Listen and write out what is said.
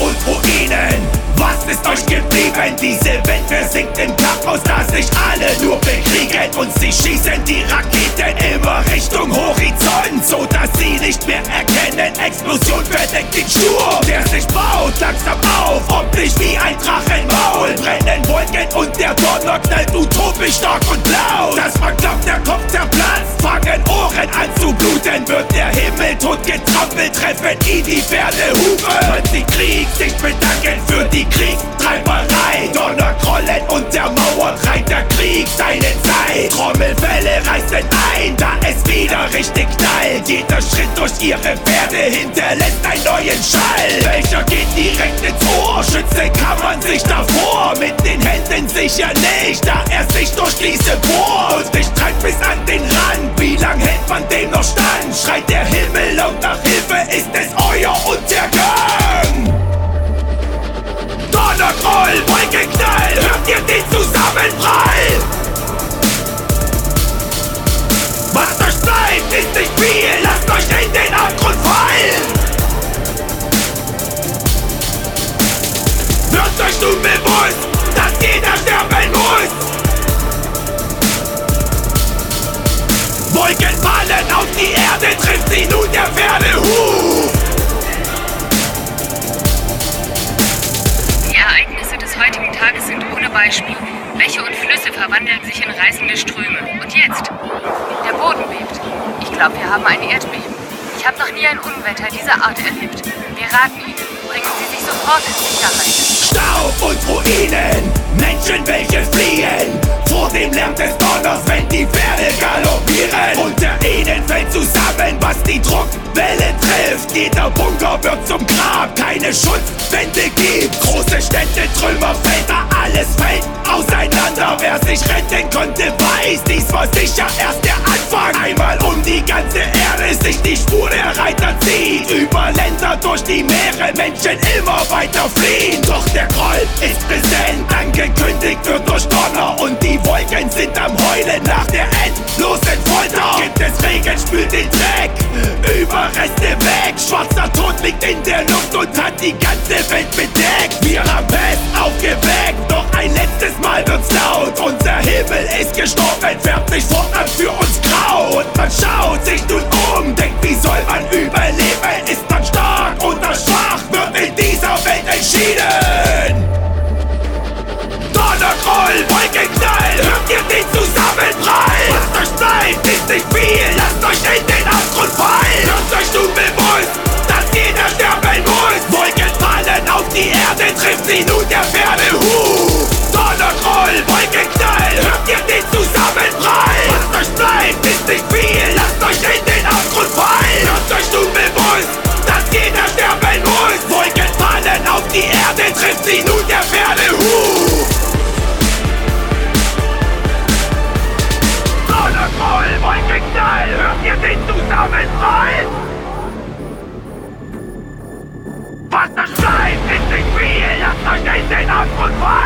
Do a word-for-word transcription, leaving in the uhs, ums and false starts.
und Ruinen. Was ist euch geblieben? Diese Welt versinkt im Chaos, da sich alle nur bekriegen. Und sie schießen die Raketen immer Richtung Horizont, so dass sie nicht mehr erkennen. Explosion verdeckt den Sturm, der sich baut langsam auf, optisch wie ein Drachenmaul. Brennen Wolken und der Donner knallt utopisch stark und laut. Dass man glaubt, der Kopf zerplatzt, fangen Ohren an zu bluten. Wird der Himmel tot getrampelt, treffen ihn die Pferdehufe. Und die Krieg sich bedanken für die Kriegstreiberei. Donnergrollen und der Mauer reiht der Krieg seine Zeit. Trommelfälle reißen ein, da es wieder richtig knallt. Jeder Schritt durch ihre Pferde hinterlässt einen neuen Schall. Welcher geht direkt ins Ohr? Schütze kann man sich davor. Mit den Händen sicher nicht, da er sich durch diese bohrt. Und dich treibt bis an den Rand. Wie lang hält man dem noch stand? Schreit der Himmel laut nach Hilfe, ist es euer Untergang? Donnergroll, Wolkenknall, hört ihr den Zusammenprall? Was euch bleibt, ist nicht viel, lasst euch in den Abgrund fallen. Wird euch nun bewusst, dass jeder sterben muss. Wolken fallen auf die Erde, trifft sie nun der Pferdehuf. Die Ereignisse des heutigen Tages sind ohne Beispiel. Bäche und Flüsse verwandeln sich in reißende Ströme. Und jetzt? Der Boden bebt. Ich glaube, wir haben ein Erdbeben. Ich habe noch nie ein Unwetter dieser Art erlebt. Wir raten Ihnen, bringen Sie sich sofort in Sicherheit. Staub und Ruinen, Menschen, welche fliehen vor dem Lärm des Donners, wenn die Pferde galoppieren. Unter ihnen fällt zusammen, was die Druckwelle trifft. Jeder Bunker wird zum Grab, keine Schutzwände gibt. Große Städte, Trümmerfelder, alles fällt auseinander. Wer sich retten konnte, weiß, dies war sicher erst der Anfang. Einmal um die ganze Erde sich die Spur der Reiter zieht. Über Länder, durch die Meere, Menschen immer weiter fliehen. Doch der Groll ist präsent, angekündigt wird durch Donner. Und die Wolken sind am Heulen nach der endlosen Folter. Gibt es Regen, spült den Dreck, Überreste weg. Schwarzer Tod liegt in der Luft und hat die ganze Welt bedeckt. Wir haben es aufgeweckt, doch ein letztes Mal wird's laut. Unser Himmel ist gestorben, färbt sich fortan für uns grau. Und man schaut sich nun um, denkt, wie soll man überleben? Ist man stark oder schwach, wird in dieser Welt entschieden. Donnergroll, Wolkenknall, hört ihr den Zusammenprall? Was euch bleibt, ist nicht viel, lasst euch in den Abgrund fallen. Hört euch nun bewusst, dass jeder sterben muss. Wolken fallen auf die Erde, trifft sie nun der Pferdehuf. Donnergroll, Wolkenknall, hört ihr den Zusammenprall? Was euch bleibt, ist nicht viel, lasst euch in den Abgrund fallen. Hört euch nun bewusst, dass jeder sterben muss. Wolken fallen auf die Erde, trifft sie nun der Pferdehuf. Donnergroll, Wolkenknall, hört ihr den Zusammenprall? Was euch bleibt, ist nicht viel, lasst euch in den Abgrund fallen.